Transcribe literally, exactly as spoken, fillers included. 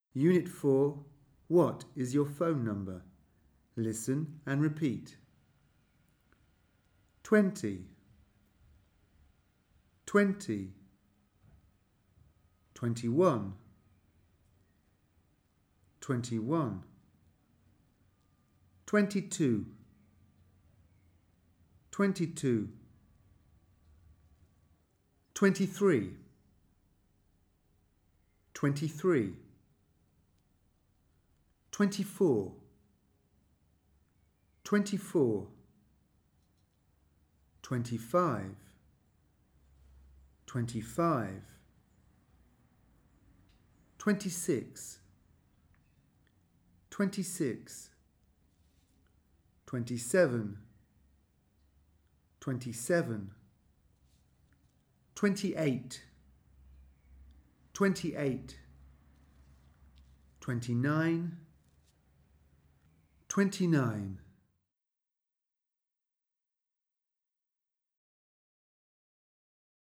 Unit four. What is your phone number? Listen and repeat. Twenty, twenty, twenty-one, twenty-one, twenty-two, twenty-two, twenty-three, twenty-three, twenty-four, twenty-four, twenty-five, twenty-five, twenty-six, twenty-six, twenty-seven, twenty-seven, twenty-eight, twenty-eight, twenty-nine, twenty-nine,